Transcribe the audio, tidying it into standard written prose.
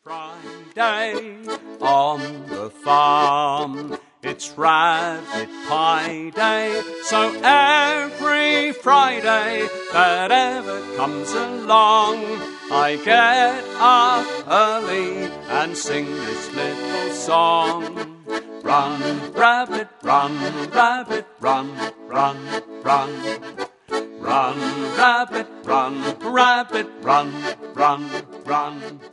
Friday on the farm. It's rabbit pie day, so every Friday that ever comes along, I get up early and sing this little song. Run, rabbit, run, rabbit, run, run, run. Run, rabbit, run, run, run.